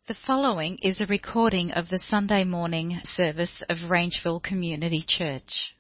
The following is a recording of the Sunday morning service of Rangeville Community Church.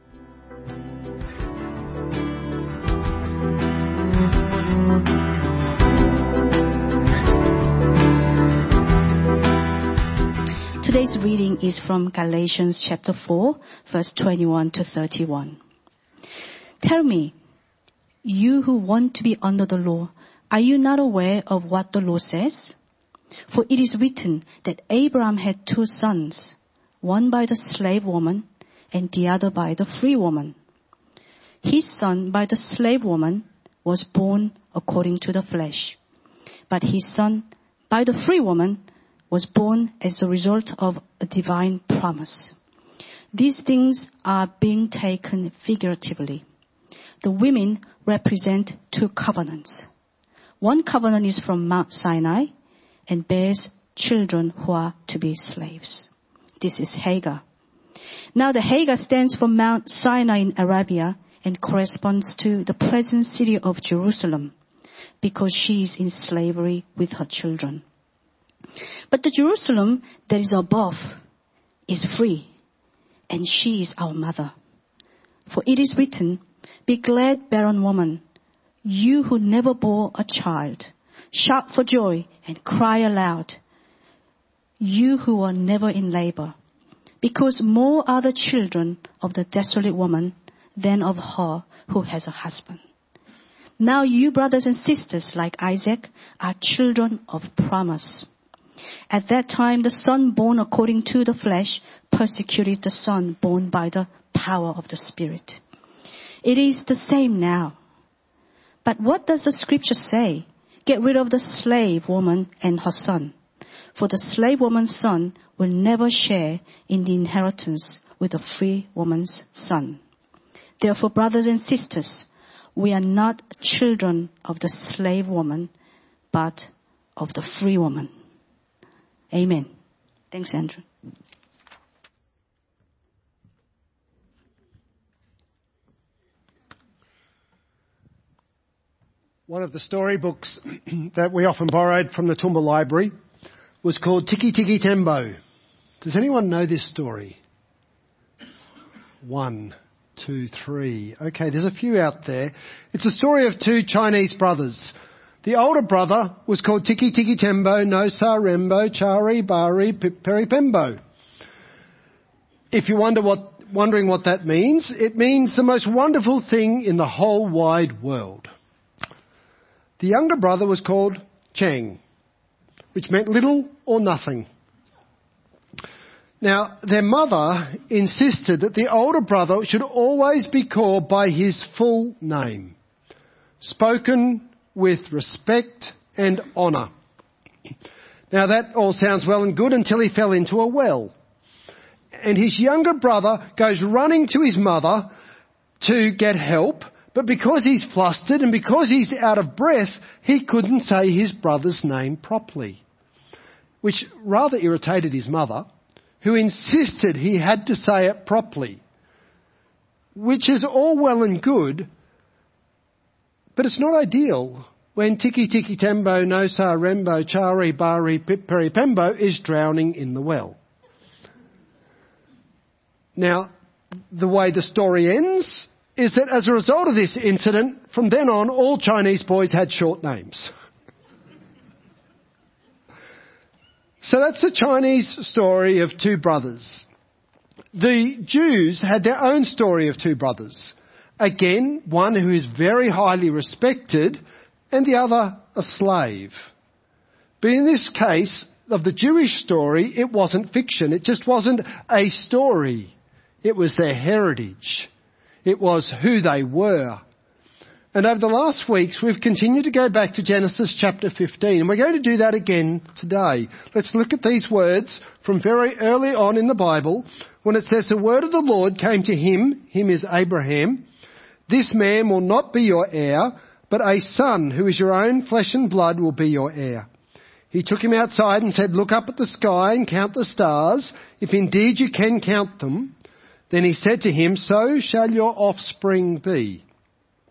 Today's reading is from Galatians chapter 4, verse 21 to 31. Tell me, you who want to be under the law, are you not aware of what the law says? For it is written that Abraham had two sons, one by the slave woman and the other by the free woman. His son by the slave woman was born according to the flesh, but his son by the free woman was born as a result of a divine promise. These things are being taken figuratively. The women represent two covenants. One covenant is from Mount Sinai and bears children who are to be slaves. This is Hagar. Now the Hagar stands for Mount Sinai in Arabia and corresponds to the present city of Jerusalem because she is in slavery with her children. But the Jerusalem that is above is free, and she is our mother. For it is written, "Be glad, barren woman, you who never bore a child. Shout for joy and cry aloud, you who were never in labor, because more are the children of the desolate woman than of her who has a husband." Now you, brothers and sisters, like Isaac, are children of promise. At that time, the son born according to the flesh persecuted the son born by the power of the Spirit. It is the same now. But what does the scripture say? Get rid of the slave woman and her son, for the slave woman's son will never share in the inheritance with the free woman's son. Therefore, brothers and sisters, we are not children of the slave woman, but of the free woman. Amen. Thanks, Andrew. One of the storybooks that we often borrowed from the Toowoomba Library was called Tiki Tiki Tembo. Does anyone know this story? 1, 2, 3. Okay, there's a few out there. It's a story of two Chinese brothers. The older brother was called Tiki Tiki Tembo, No Sa Rembo, Chari Bari Peri Pembo. If you're wondering what that means, it means the most wonderful thing in the whole wide world. The younger brother was called Chang, which meant little or nothing. Now, their mother insisted that the older brother should always be called by his full name, spoken with respect and honour. Now, that all sounds well and good until he fell into a well. And his younger brother goes running to his mother to get help, but because he's flustered and because he's out of breath, he couldn't say his brother's name properly, which rather irritated his mother, who insisted he had to say it properly, which is all well and good, but it's not ideal when Tiki Tiki Tembo, No Sa Rembo, Chari Bari Peri Pembo is drowning in the well. Now, the way the story ends is that as a result of this incident, from then on, all Chinese boys had short names. So that's the Chinese story of two brothers. The Jews had their own story of two brothers. Again, one who is very highly respected and the other a slave. But in this case of the Jewish story, it wasn't fiction. It just wasn't a story. It was their heritage. It was who they were. And over the last weeks, we've continued to go back to Genesis chapter 15. And we're going to do that again today. Let's look at these words from very early on in the Bible when it says, "The word of the Lord came to him," him is Abraham, "This man will not be your heir, but a son who is your own flesh and blood will be your heir. He took him outside and said, 'Look up at the sky and count the stars, if indeed you can count them.' Then he said to him, 'So shall your offspring be.'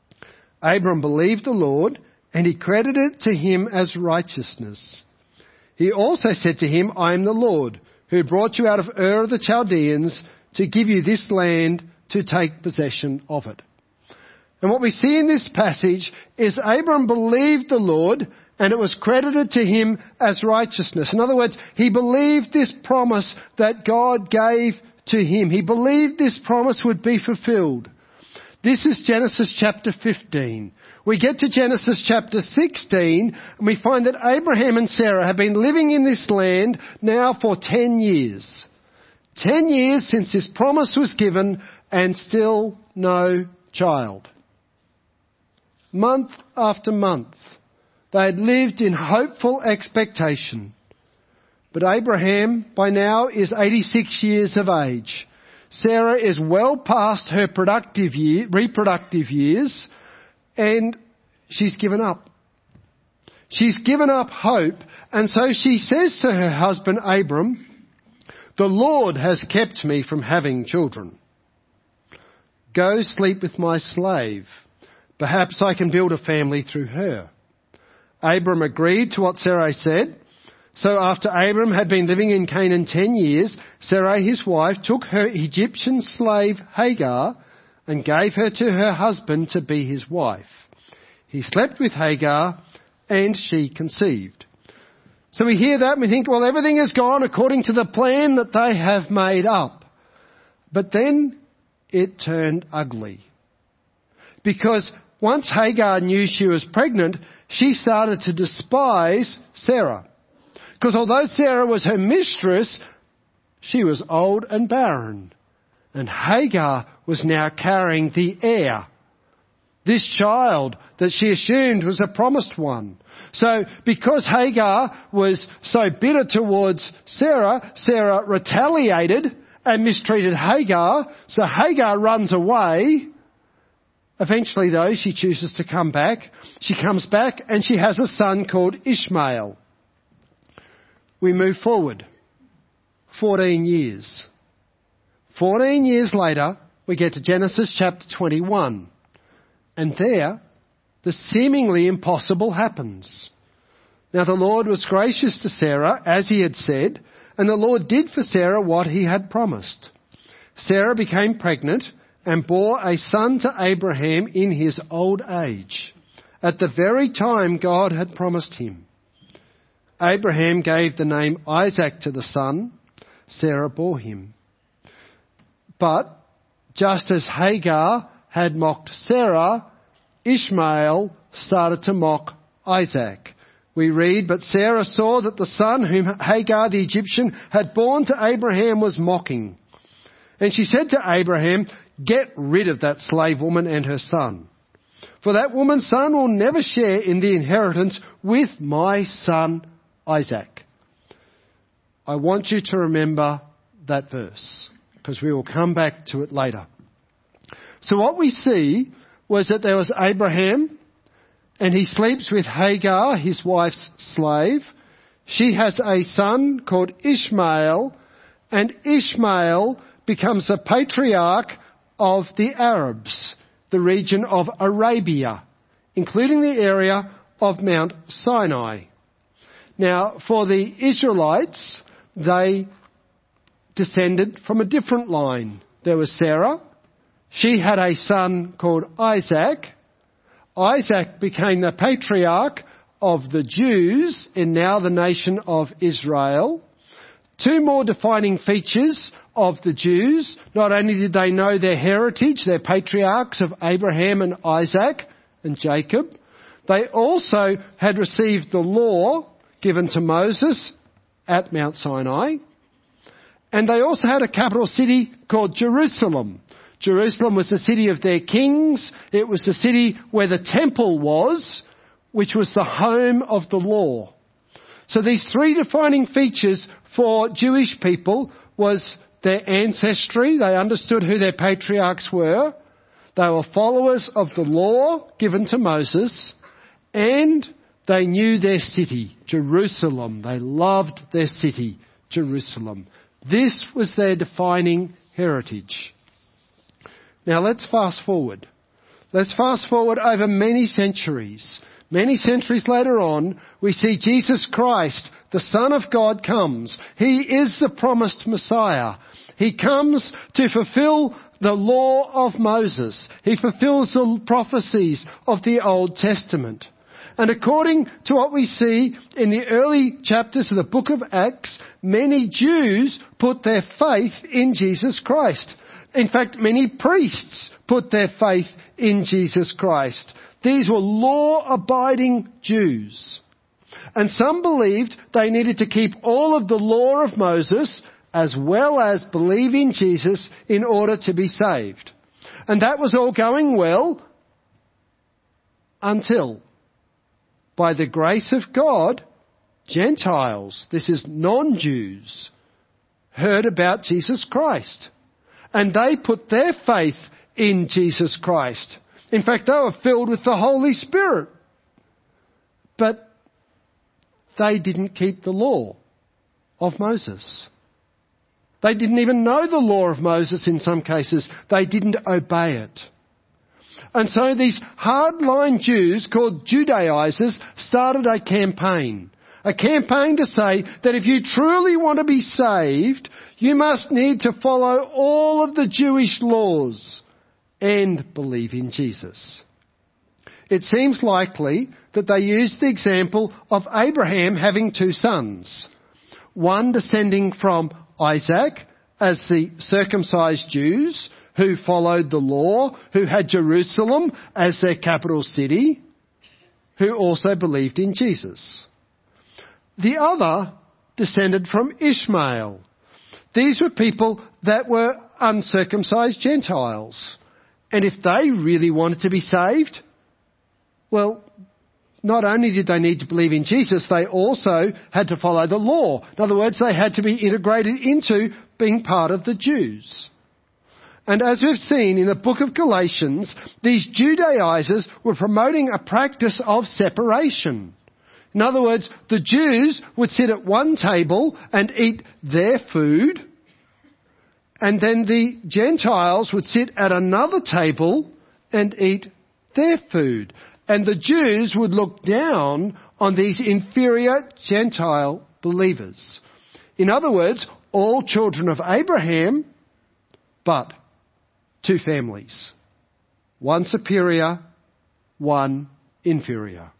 Abram believed the Lord, and he credited it to him as righteousness. He also said to him, I am the Lord, who brought you out of Ur of the Chaldeans to give you this land to take possession of it. And what we see in this passage is Abram believed the Lord, and it was credited to him as righteousness. In other words, he believed this promise that God gave to him. He believed this promise would be fulfilled. This is Genesis chapter 15. We get to Genesis chapter 16 and we find that Abraham and Sarah have been living in this land now for 10 years. 10 years since this promise was given and still no child. Month after month, they had lived in hopeful expectation. But Abraham by now is 86 years of age. Sarah is well past her reproductive years, and she's given up. She's given up hope, and so she says to her husband Abram, the Lord has kept me from having children. Go sleep with my slave. Perhaps I can build a family through her. Abram agreed to what Sarai said. So after Abram had been living in Canaan 10 years, Sarai, his wife, took her Egyptian slave Hagar and gave her to her husband to be his wife. He slept with Hagar and she conceived. So we hear that and we think, well, everything has gone according to the plan that they have made up. But then it turned ugly. Because once Hagar knew she was pregnant, she started to despise Sarah. Because although Sarah was her mistress, she was old and barren. And Hagar was now carrying the heir. This child that she assumed was a promised one. So because Hagar was so bitter towards Sarah, Sarah retaliated and mistreated Hagar. So Hagar runs away. Eventually though, she chooses to come back. She comes back and she has a son called Ishmael. We move forward 14 years. 14 years later, we get to Genesis chapter 21. And there, the seemingly impossible happens. Now the Lord was gracious to Sarah, as he had said, and the Lord did for Sarah what he had promised. Sarah became pregnant and bore a son to Abraham in his old age, at the very time God had promised him. Abraham gave the name Isaac to the son. Sarah bore him. But just as Hagar had mocked Sarah, Ishmael started to mock Isaac. We read, but Sarah saw that the son whom Hagar the Egyptian had borne to Abraham was mocking. And she said to Abraham, get rid of that slave woman and her son. For that woman's son will never share in the inheritance with my son Isaac. I want you to remember that verse because we will come back to it later. So what we see was that there was Abraham and he sleeps with Hagar, his wife's slave. She has a son called Ishmael, and Ishmael becomes a patriarch of the Arabs, the region of Arabia, including the area of Mount Sinai. Now, for the Israelites, they descended from a different line. There was Sarah. She had a son called Isaac. Isaac became the patriarch of the Jews in now the nation of Israel. Two more defining features of the Jews. Not only did they know their heritage, their patriarchs of Abraham and Isaac and Jacob, they also had received the law given to Moses at Mount Sinai. And they also had a capital city called Jerusalem. Jerusalem was the city of their kings. It was the city where the temple was, which was the home of the law. So these three defining features for Jewish people was their ancestry. They understood who their patriarchs were. They were followers of the law given to Moses, and they knew their city, Jerusalem. They loved their city, Jerusalem. This was their defining heritage. Now let's fast forward. Let's fast forward over many centuries. Many centuries later on, we see Jesus Christ, the Son of God, comes. He is the promised Messiah. He comes to fulfill the law of Moses. He fulfills the prophecies of the Old Testament. And according to what we see in the early chapters of the book of Acts, many Jews put their faith in Jesus Christ. In fact, many priests put their faith in Jesus Christ. These were law-abiding Jews. And some believed they needed to keep all of the law of Moses as well as believe in Jesus in order to be saved. And that was all going well until, by the grace of God, Gentiles, this is non-Jews, heard about Jesus Christ. And they put their faith in Jesus Christ. In fact, they were filled with the Holy Spirit. But they didn't keep the law of Moses. They didn't even know the law of Moses in some cases. They didn't obey it. And so these hardline Jews called Judaizers started a campaign to say that if you truly want to be saved, you must need to follow all of the Jewish laws and believe in Jesus. It seems likely that they used the example of Abraham having two sons, one descending from Isaac as the circumcised Jews who followed the law, who had Jerusalem as their capital city, who also believed in Jesus. The other descended from Ishmael. These were people that were uncircumcised Gentiles. And if they really wanted to be saved, well, not only did they need to believe in Jesus, they also had to follow the law. In other words, they had to be integrated into being part of the Jews. And as we've seen in the book of Galatians, these Judaizers were promoting a practice of separation. In other words, the Jews would sit at one table and eat their food, and then the Gentiles would sit at another table and eat their food. And the Jews would look down on these inferior Gentile believers. In other words, all children of Abraham, but two families. One superior, one inferior.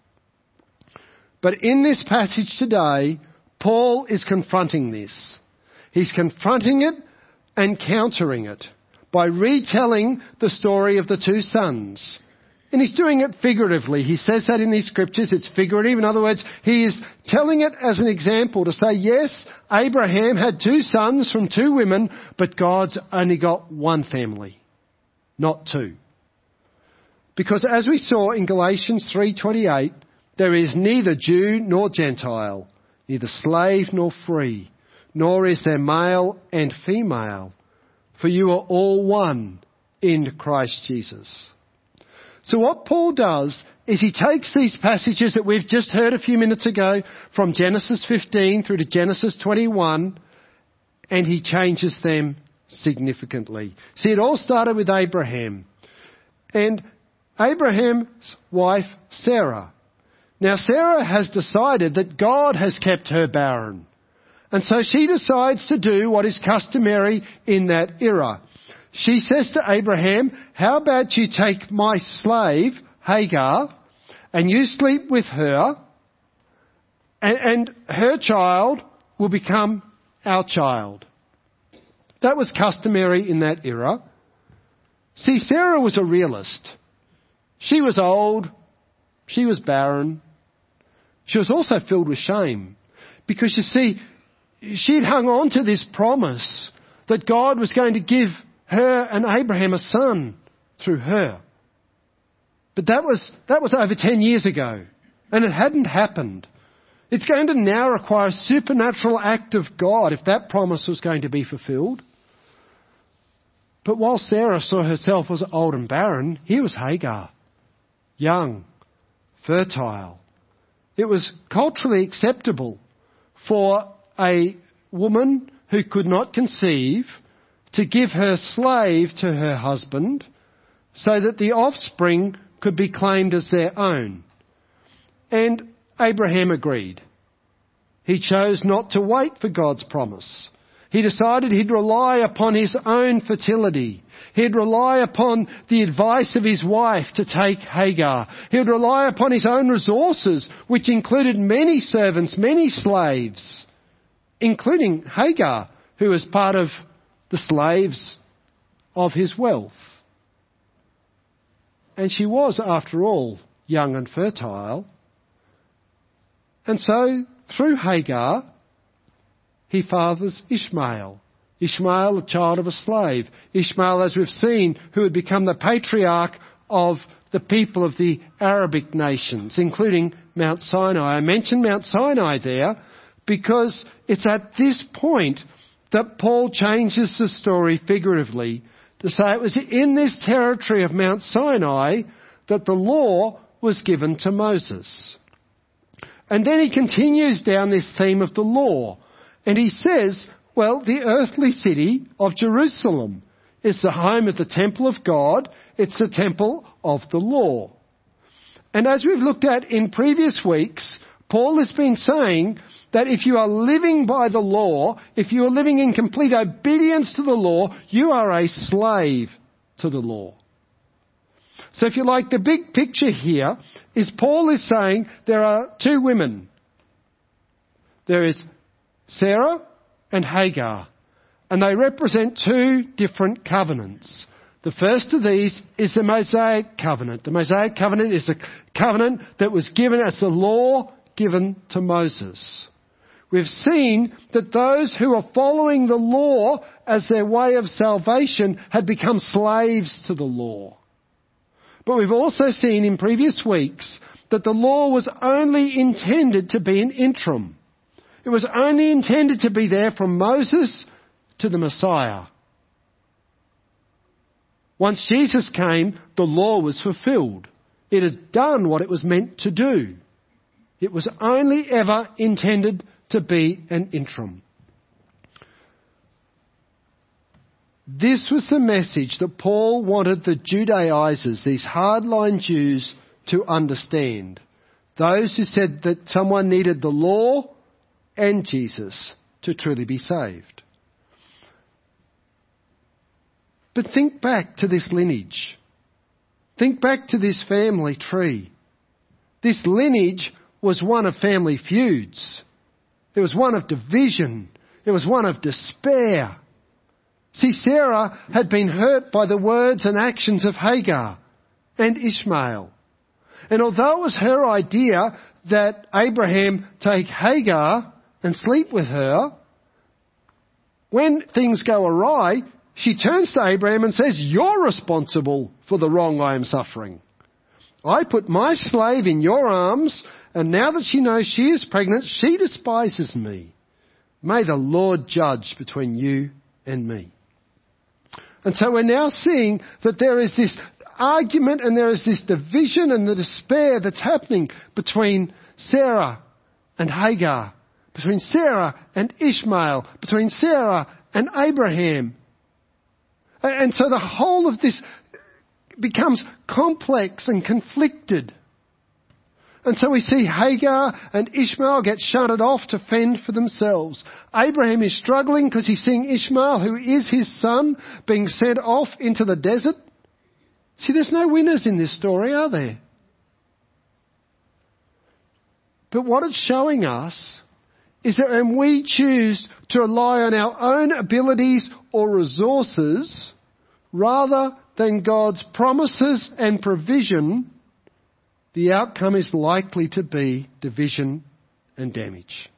But in this passage today, Paul is confronting this. He's confronting it and countering it by retelling the story of the two sons. And he's doing it figuratively. He says that in these scriptures. It's figurative. In other words, he is telling it as an example to say, yes, Abraham had two sons from two women, but God's only got one family, not two. Because as we saw in Galatians 3:28, there is neither Jew nor Gentile, neither slave nor free, nor is there male and female, for you are all one in Christ Jesus. So what Paul does is he takes these passages that we've just heard a few minutes ago from Genesis 15 through to Genesis 21, and he changes them significantly. See, it all started with Abraham and Abraham's wife Sarah. Now Sarah has decided that God has kept her barren, and so she decides to do what is customary in that era. She says to Abraham, how about you take my slave, Hagar, and you sleep with her, and her child will become our child. That was customary in that era. See, Sarah was a realist. She was old. She was barren. She was also filled with shame. Because you see, she'd hung on to this promise that God was going to give her and Abraham a son through her. But that was over 10 years ago, and it hadn't happened. It's going to now require a supernatural act of God if that promise was going to be fulfilled. But while Sarah saw herself as old and barren, here was Hagar, young, fertile. It was culturally acceptable for a woman who could not conceive to give her slave to her husband so that the offspring could be claimed as their own. And Abraham agreed. He chose not to wait for God's promise. He decided he'd rely upon his own fertility. He'd rely upon the advice of his wife to take Hagar. He would rely upon his own resources, which included many servants, many slaves, including Hagar, who was part of the slaves of his wealth. And she was, after all, young and fertile. And so, through Hagar, he fathers Ishmael. Ishmael, a child of a slave. Ishmael, as we've seen, who had become the patriarch of the people of the Arabic nations, including Mount Sinai. I mentioned Mount Sinai there because it's at this point that Paul changes the story figuratively to say it was in this territory of Mount Sinai that the law was given to Moses. And then he continues down this theme of the law. And he says, well, the earthly city of Jerusalem is the home of the temple of God. It's the temple of the law. And as we've looked at in previous weeks, Paul has been saying that if you are living by the law, if you are living in complete obedience to the law, you are a slave to the law. So if you like, the big picture here is Paul is saying there are two women. There is Sarah and Hagar, and they represent two different covenants. The first of these is the Mosaic covenant. The Mosaic covenant is a covenant that was given as the law given to Moses. We've seen that those who are following the law as their way of salvation had become slaves to the law. But we've also seen in previous weeks that the law was only intended to be an interim. It was only intended to be there from Moses to the Messiah. Once Jesus came, the law was fulfilled. It had done what it was meant to do. It was only ever intended to be an interim. This was the message that Paul wanted the Judaizers, these hardline Jews, to understand. Those who said that someone needed the law and Jesus to truly be saved. But think back to this lineage. Think back to this family tree. This lineage was one of family feuds. It was one of division. It was one of despair. See, Sarah had been hurt by the words and actions of Hagar and Ishmael. And although it was her idea that Abraham take Hagar and sleep with her, when things go awry, she turns to Abraham and says, "You're responsible for the wrong I am suffering. I put my slave in your arms, and now that she knows she is pregnant, she despises me. May the Lord judge between you and me." And so we're now seeing that there is this argument and there is this division and the despair that's happening between Sarah and Hagar, between Sarah and Ishmael, between Sarah and Abraham. And so the whole of this becomes complex and conflicted. And so we see Hagar and Ishmael get shunted off to fend for themselves. Abraham is struggling because he's seeing Ishmael, who is his son, being sent off into the desert. See, there's no winners in this story, are there? But what it's showing us is that when we choose to rely on our own abilities or resources rather than God's promises and provision, the outcome is likely to be division and damage.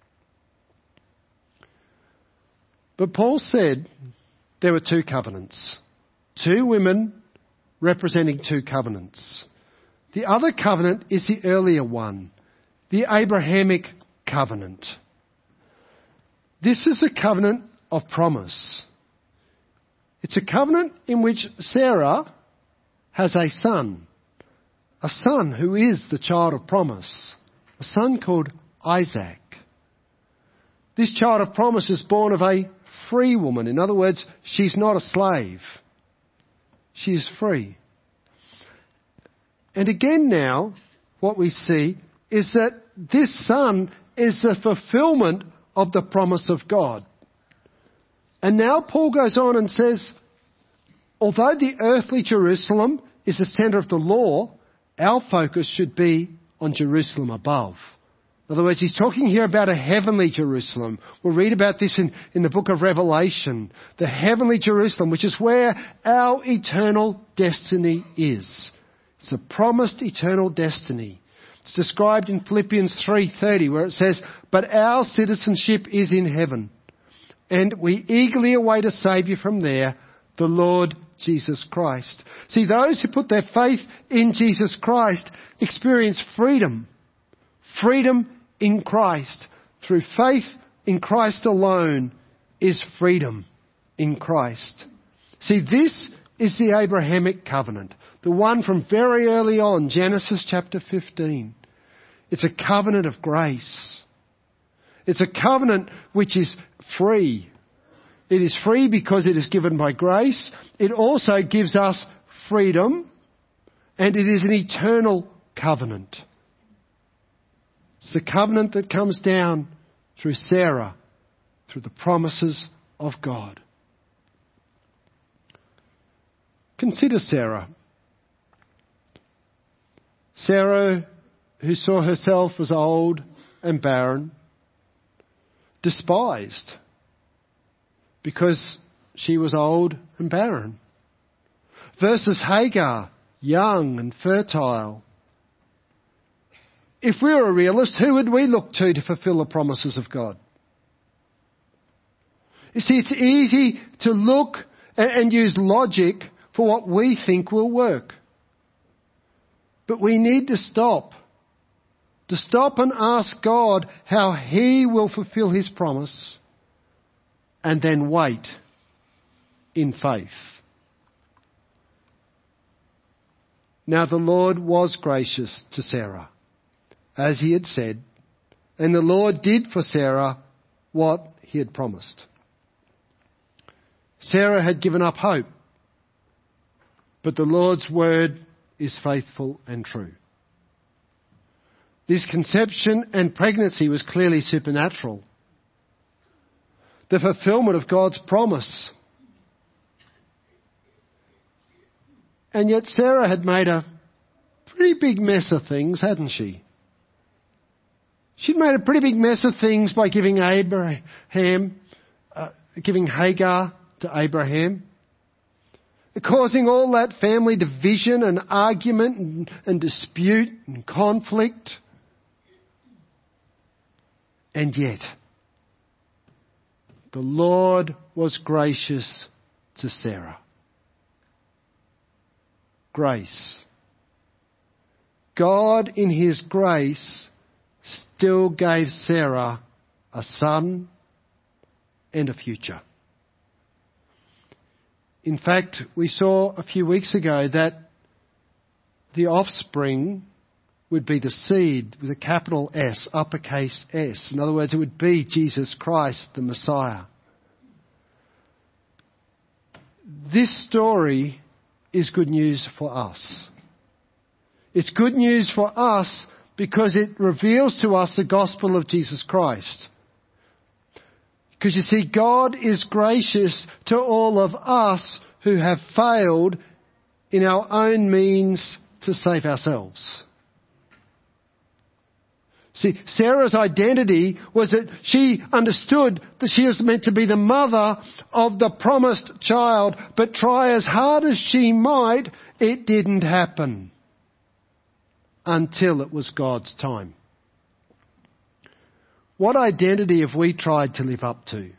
But Paul said there were two covenants. Two women representing two covenants. The other covenant is the earlier one, the Abrahamic covenant. This is a covenant of promise. It's a covenant in which Sarah has a son who is the child of promise, a son called Isaac. This child of promise is born of a free woman. In other words, she's not a slave. She is free. And again now, what we see is that this son is the fulfillment of the promise of God. And now Paul goes on and says, although the earthly Jerusalem is the centre of the law, our focus should be on Jerusalem above. In other words, he's talking here about a heavenly Jerusalem. We'll read about this in the book of Revelation. The heavenly Jerusalem, which is where our eternal destiny is. It's the promised eternal destiny. It's described in Philippians 3:30 where it says, but our citizenship is in heaven, and we eagerly await a Saviour from there, the Lord Jesus Christ. See, those who put their faith in Jesus Christ experience freedom. Freedom in Christ. Through faith in Christ alone is freedom in Christ. See, this is the Abrahamic covenant. The one from very early on, Genesis chapter 15. It's a covenant of grace. It's a covenant which is free. It is free because it is given by grace. It also gives us freedom, and it is an eternal covenant. It's the covenant that comes down through Sarah, through the promises of God. Consider Sarah. Sarah, who saw herself as old and barren, despised because she was old and barren. Versus Hagar, young and fertile. If we were a realist, who would we look to fulfill the promises of God? You see, it's easy to look and use logic for what we think will work. But we need to stop. To stop and ask God how He will fulfill His promise, and then wait in faith. Now the Lord was gracious to Sarah, as He had said, and the Lord did for Sarah what He had promised. Sarah had given up hope, but the Lord's word is faithful and true. This conception and pregnancy was clearly supernatural. The fulfillment of God's promise. And yet Sarah had made a pretty big mess of things, hadn't she? She'd made a pretty big mess of things by giving giving Hagar to Abraham, causing all that family division and argument and dispute and conflict. And yet, the Lord was gracious to Sarah. Grace. God in His grace still gave Sarah a son and a future. In fact, we saw a few weeks ago that the offspring would be the seed with a capital S, uppercase S. In other words, it would be Jesus Christ, the Messiah. This story is good news for us. It's good news for us because it reveals to us the gospel of Jesus Christ. Because you see, God is gracious to all of us who have failed in our own means to save ourselves. See, Sarah's identity was that she understood that she was meant to be the mother of the promised child, but try as hard as she might, it didn't happen until it was God's time. What identity have we tried to live up to?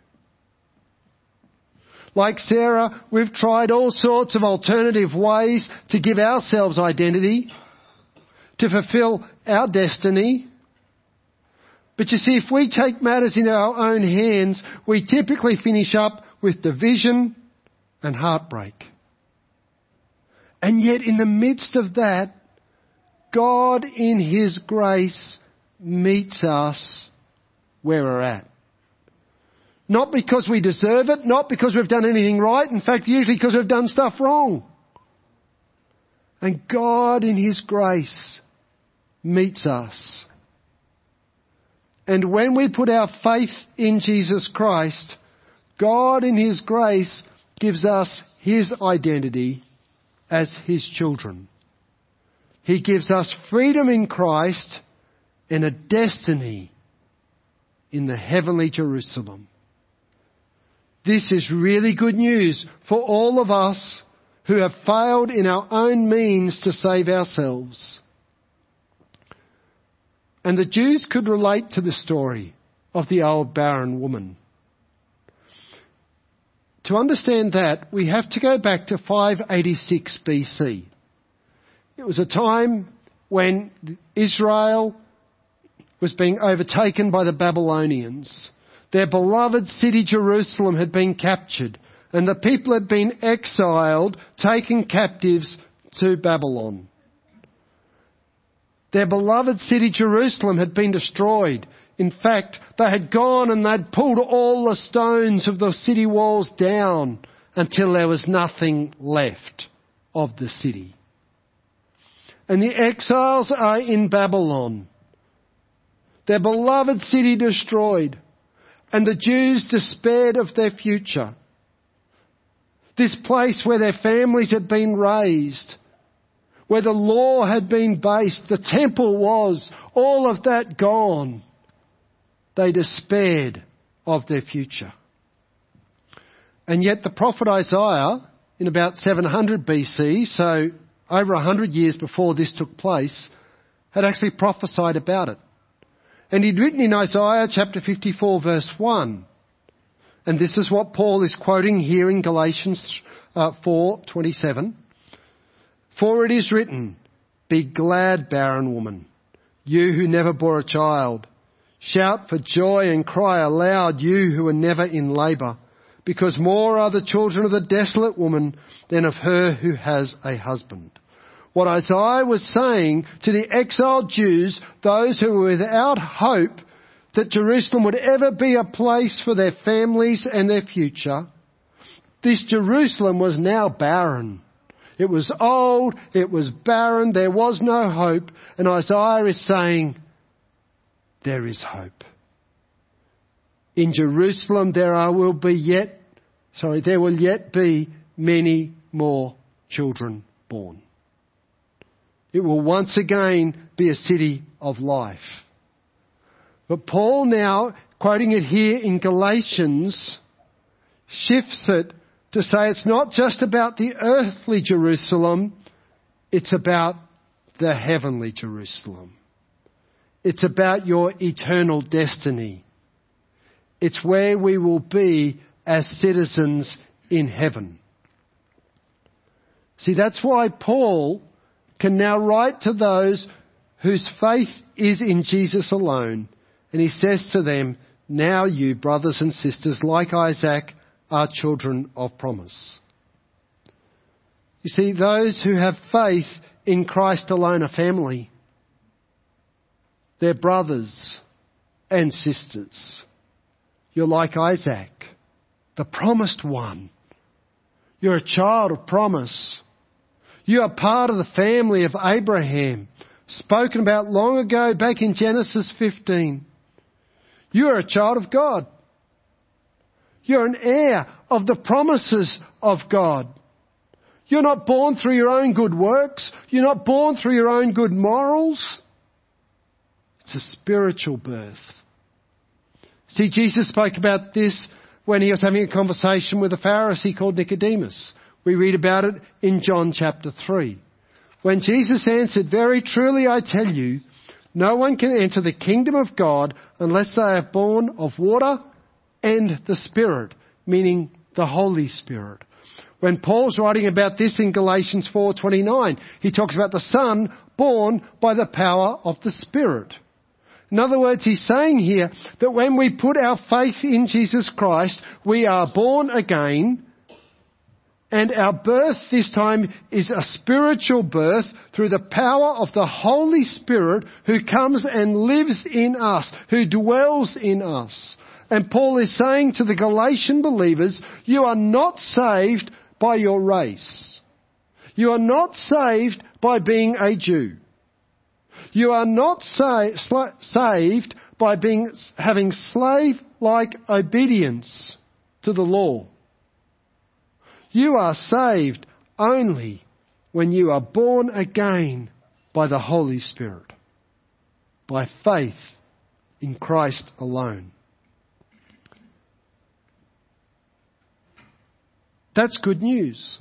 Like Sarah, we've tried all sorts of alternative ways to give ourselves identity, to fulfill our destiny. But you see, if we take matters in our own hands, we typically finish up with division and heartbreak. And yet in the midst of that, God in His grace meets us where we're at. Not because we deserve it, not because we've done anything right, in fact usually because we've done stuff wrong. And God in His grace meets us. And when we put our faith in Jesus Christ, God in His grace gives us His identity as His children. He gives us freedom in Christ and a destiny in the heavenly Jerusalem. This is really good news for all of us who have failed in our own means to save ourselves. And the Jews could relate to the story of the old barren woman. To understand that, we have to go back to 586 BC. It was a time when Israel was being overtaken by the Babylonians. Their beloved city Jerusalem had been captured, and the people had been exiled, taken captives to Babylon. Their beloved city Jerusalem had been destroyed. In fact, they had gone and they'd pulled all the stones of the city walls down until there was nothing left of the city. And the exiles are in Babylon. Their beloved city destroyed. And the Jews despaired of their future. This place where their families had been raised, where the law had been based, the temple was, all of that gone. They despaired of their future. And yet the prophet Isaiah, in about 700 BC, so over 100 years before this took place, had actually prophesied about it. And he'd written in Isaiah chapter 54 verse 1. And this is what Paul is quoting here in Galatians 4:27. For it is written, be glad, barren woman, you who never bore a child. Shout for joy and cry aloud, you who are never in labour, because more are the children of the desolate woman than of her who has a husband. What Isaiah was saying to the exiled Jews, those who were without hope that Jerusalem would ever be a place for their families and their future, this Jerusalem was now barren. It was old, it was barren, there was no hope, and Isaiah is saying, there is hope. In Jerusalem there will yet be many more children born. It will once again be a city of life. But Paul now, quoting it here in Galatians, shifts it to say it's not just about the earthly Jerusalem, it's about the heavenly Jerusalem. It's about your eternal destiny. It's where we will be as citizens in heaven. See, that's why Paul can now write to those whose faith is in Jesus alone. And he says to them, now you, brothers and sisters, like Isaac, are children of promise. You see, those who have faith in Christ alone are family. They're brothers and sisters. You're like Isaac, the promised one. You're a child of promise. You are part of the family of Abraham, spoken about long ago back in Genesis 15. You are a child of God. You're an heir of the promises of God. You're not born through your own good works. You're not born through your own good morals. It's a spiritual birth. See, Jesus spoke about this when he was having a conversation with a Pharisee called Nicodemus. We read about it in John chapter 3. When Jesus answered, very truly I tell you, no one can enter the kingdom of God unless they are born of water and the Spirit, meaning the Holy Spirit. When Paul's writing about this in Galatians 4:29, he talks about the Son born by the power of the Spirit. In other words, he's saying here that when we put our faith in Jesus Christ, we are born again. And our birth this time is a spiritual birth through the power of the Holy Spirit who comes and lives in us, who dwells in us. And Paul is saying to the Galatian believers, you are not saved by your race. You are not saved by being a Jew. You are not saved by having slave-like obedience to the law. You are saved only when you are born again by the Holy Spirit, by faith in Christ alone. That's good news.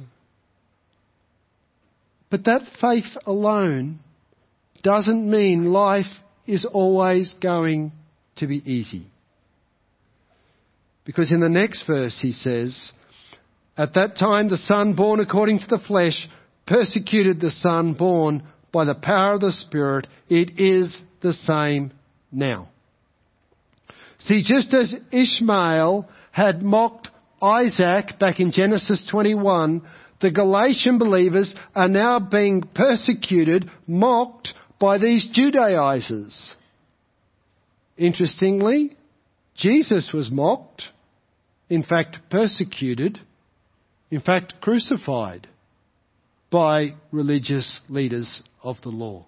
But that faith alone doesn't mean life is always going to be easy. Because in the next verse he says, at that time the son born according to the flesh persecuted the son born by the power of the Spirit. It is the same now. See, just as Ishmael had mocked Isaac back in Genesis 21, the Galatian believers are now being persecuted, mocked by these Judaizers. Interestingly, Jesus was mocked, in fact persecuted, in fact crucified by religious leaders of the law.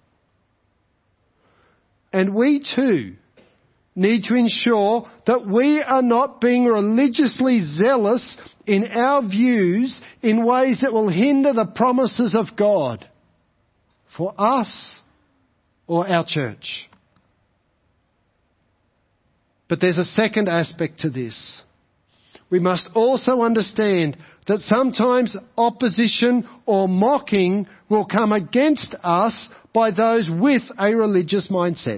And we too need to ensure that we are not being religiously zealous in our views in ways that will hinder the promises of God for us or our church. But there's a second aspect to this. We must also understand that sometimes opposition or mocking will come against us by those with a religious mindset.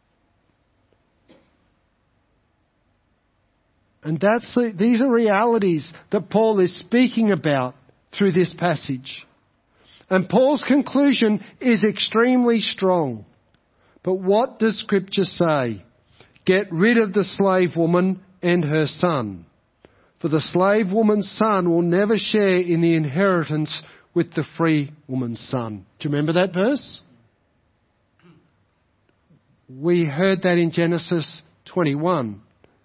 And these are realities that Paul is speaking about through this passage. And Paul's conclusion is extremely strong. But what does Scripture say? Get rid of the slave woman and her son. For the slave woman's son will never share in the inheritance with the free woman's son. Do you remember that verse? We heard that in Genesis 21.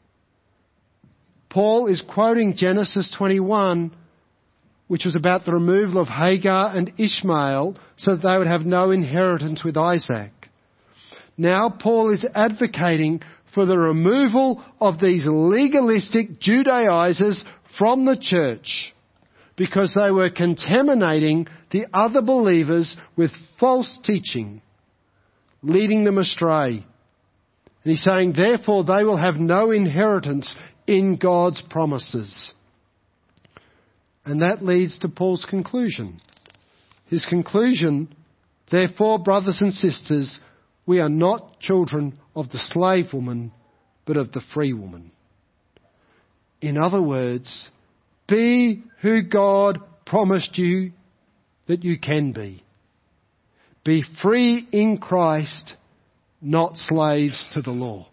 Paul is quoting Genesis 21, which was about the removal of Hagar and Ishmael so that they would have no inheritance with Isaac. Now Paul is advocating for the removal of these legalistic Judaizers from the church because they were contaminating the other believers with false teaching, leading them astray. And he's saying, therefore, they will have no inheritance in God's promises. And that leads to Paul's conclusion. His conclusion, therefore, brothers and sisters, we are not children of the slave woman, but of the free woman. In other words, be who God promised you that you can be. Be free in Christ, not slaves to the law.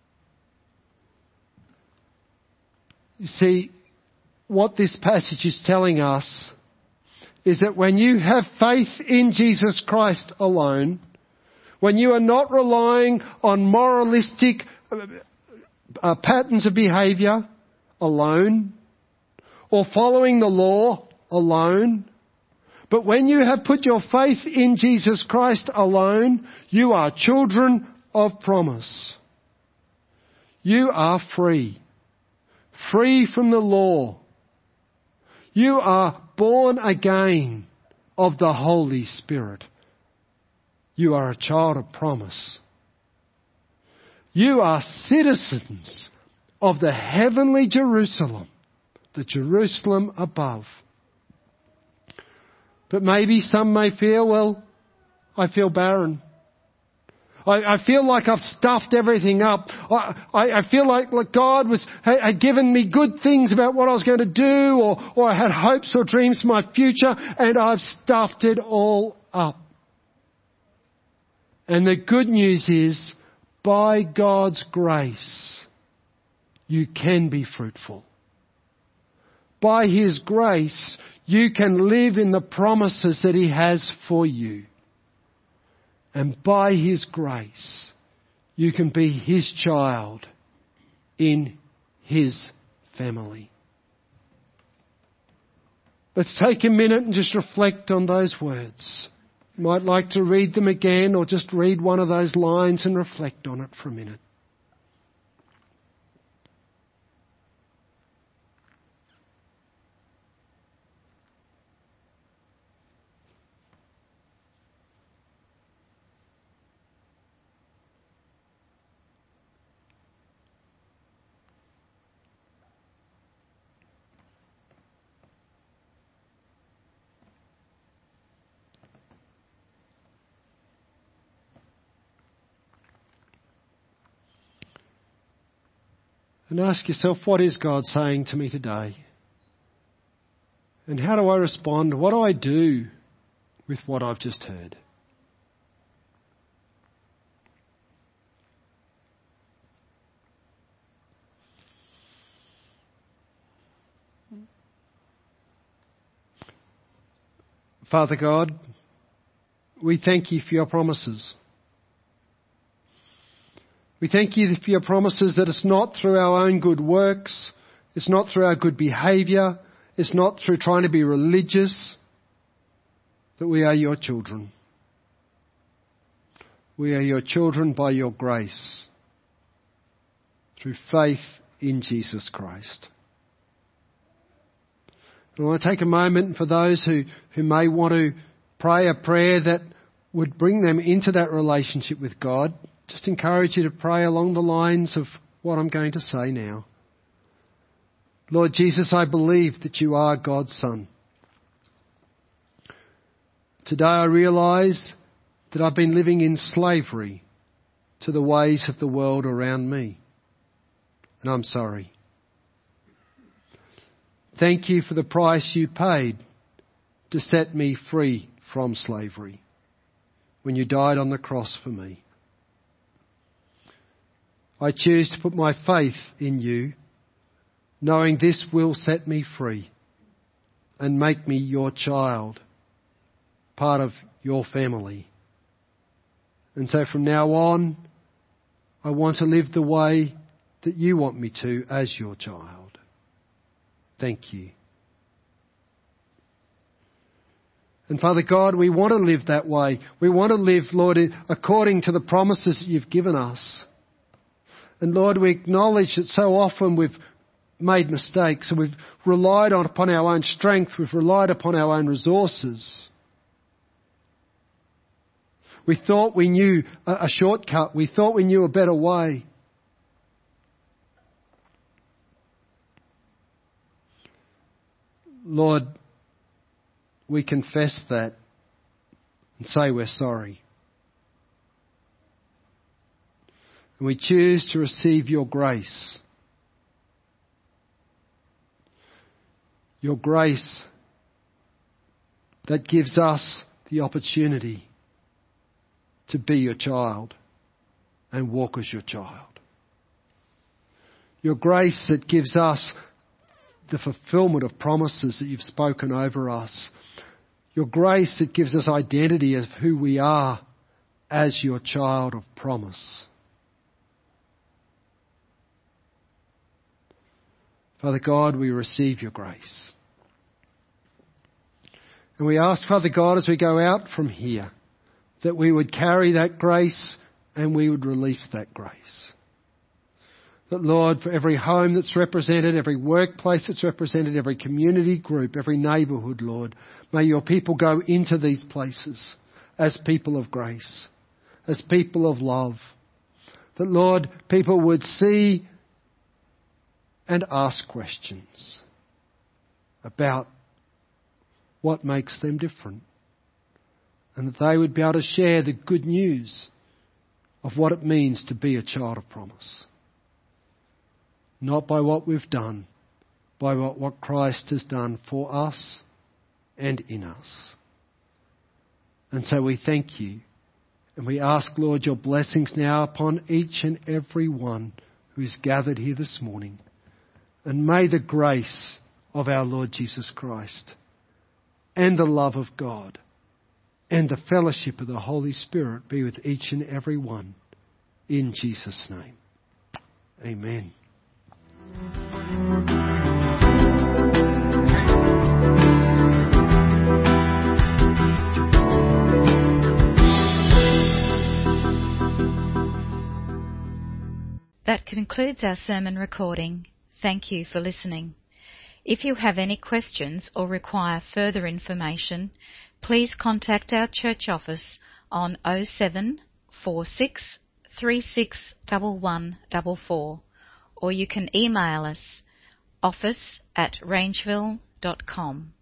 You see, what this passage is telling us is that when you have faith in Jesus Christ alone, when you are not relying on moralistic patterns of behaviour alone, or following the law alone, but when you have put your faith in Jesus Christ alone, you are children of promise. You are free. Free from the law. You are born again of the Holy Spirit. You are a child of promise. You are citizens of the heavenly Jerusalem, the Jerusalem above. But maybe some may feel, well, I feel barren. I feel like I've stuffed everything up. I feel like God had given me good things about what I was going to do, or I had hopes or dreams for my future, and I've stuffed it all up. And the good news is, by God's grace, you can be fruitful. By His grace, you can live in the promises that He has for you. And by His grace, you can be His child in His family. Let's take a minute and just reflect on those words. You might like to read them again or just read one of those lines and reflect on it for a minute. And ask yourself, what is God saying to me today? And how do I respond? What do I do with what I've just heard? Father God, we thank you for your promises. We thank you for your promises that it's not through our own good works, it's not through our good behaviour, it's not through trying to be religious, that we are your children. We are your children by your grace, through faith in Jesus Christ. I want to take a moment for those who may want to pray a prayer that would bring them into that relationship with God. Just encourage you to pray along the lines of what I'm going to say now. Lord Jesus, I believe that you are God's Son. Today I realise that I've been living in slavery to the ways of the world around me. And I'm sorry. Thank you for the price you paid to set me free from slavery when you died on the cross for me. I choose to put my faith in you, knowing this will set me free and make me your child, part of your family. And so from now on, I want to live the way that you want me to as your child. Thank you. And Father God, we want to live that way. We want to live, Lord, according to the promises that you've given us. And Lord, we acknowledge that so often we've made mistakes and we've relied upon our own strength. We've relied upon our own resources. We thought we knew a shortcut. We thought we knew a better way. Lord, we confess that and say we're sorry. And we choose to receive your grace. Your grace that gives us the opportunity to be your child and walk as your child. Your grace that gives us the fulfillment of promises that you've spoken over us. Your grace that gives us identity of who we are as your child of promise. Father God, we receive your grace. And we ask, Father God, as we go out from here, that we would carry that grace and we would release that grace. That, Lord, for every home that's represented, every workplace that's represented, every community group, every neighbourhood, Lord, may your people go into these places as people of grace, as people of love. That, Lord, people would see and ask questions about what makes them different. And that they would be able to share the good news of what it means to be a child of promise. Not by what we've done, by what Christ has done for us and in us. And so we thank you. And we ask, Lord, your blessings now upon each and every one who's gathered here this morning. And may the grace of our Lord Jesus Christ and the love of God and the fellowship of the Holy Spirit be with each and every one. In Jesus' name. Amen. That concludes our sermon recording. Thank you for listening. If you have any questions or require further information, please contact our church office on 07 46 36 1144, or you can email us office@rangeville.com.